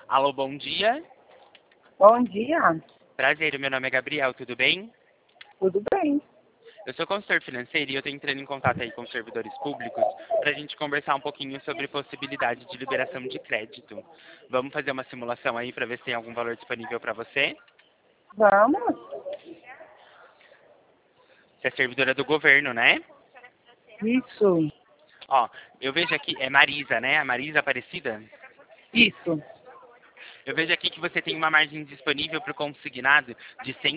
Alô, bom dia. Bom dia, Prazer, meu nome é Gabriel, tudo bem? tudo bem? Eu sou consultor financeiro e eu estou entrando em contato aí com os servidores públicos para a gente conversar um pouquinho sobre possibilidade de liberação de crédito. Vamos fazer uma simulação aí para ver se tem algum valor disponível para você? Vamos? Você é servidora do governo, né? Isso, Ó, eu vejo aqui, é Marisa, né? A Marisa Aparecida? isso. Eu vejo aqui que você tem uma margem disponível para o consignado de R$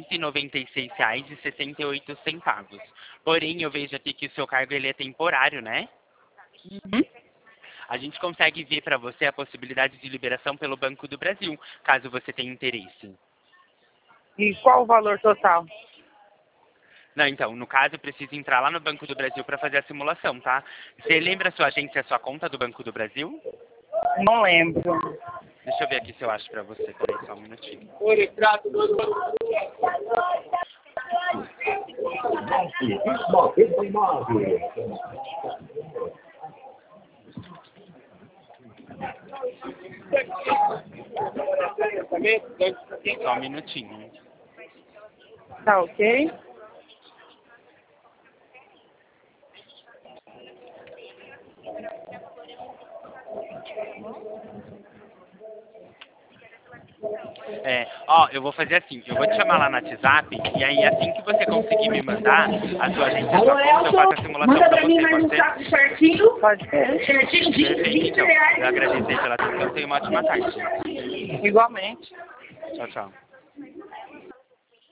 196,68. Porém, eu vejo aqui que o seu cargo ele é temporário, né? Uhum. A gente consegue ver para você a possibilidade de liberação pelo Banco do Brasil, caso você tenha interesse. E qual o valor total? Não, então, no caso, eu preciso entrar lá no Banco do Brasil para fazer a simulação, tá? Você lembra a sua agência, a sua conta do Banco do Brasil? Não lembro. Deixa eu ver aqui se eu acho para você. Peraí, só um minutinho. Só um minutinho. Tá ok? Eu vou fazer assim, eu vou te chamar lá no WhatsApp, e aí assim que você conseguir me mandar a sua agência, a sua conta, eu faço a simulação Manda pra pra mim você, mais pode um ser? saco certinho. Pode ser. Certinho, 20, Perfeito, 20 então. Eu reais. agradeço aí pela atenção, tenha uma ótima tarde. Igualmente. Tchau, tchau.